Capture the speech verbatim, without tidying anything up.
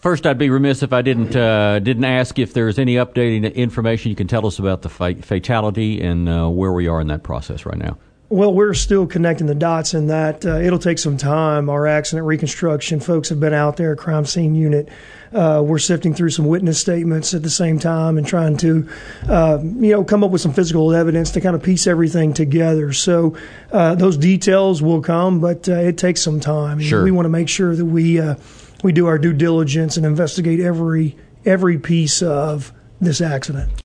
First, I'd be remiss if I didn't uh, didn't ask if there's any updating information you can tell us about the fa- fatality and uh, where we are in that process right now. Well, we're still connecting the dots in that. Uh, it'll take some time. Our accident reconstruction folks have been out there, crime scene unit. Uh, we're sifting through some witness statements at the same time and trying to, uh, you know, come up with some physical evidence to kind of piece everything together. So uh, those details will come, but uh, it takes some time. Sure. We want to make sure that we uh, we do our due diligence and investigate every every piece of this accident.